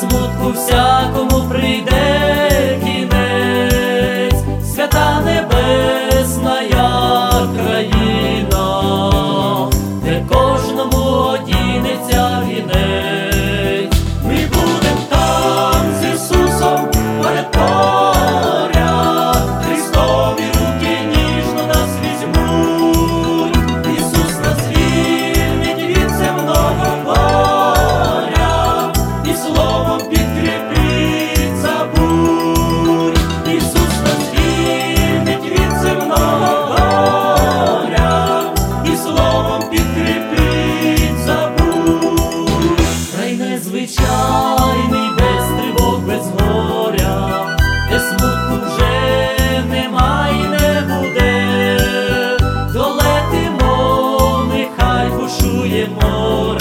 смутку всякому прийде кінець, свята небесная країна, де кожному одінеться вінець. Ми будем там з Ісусом поряд поряд, Христові руки ніжно нас візьмуть. Ісус нас звільнить від земного горя і словом підкріпить забудь. Ісус нас звільнить від земного горя і словом підкріпить забудь. Край незвичайний, без тривог, без горя, де смутку вже нема й не буде. Долетимо, нехай бушує море,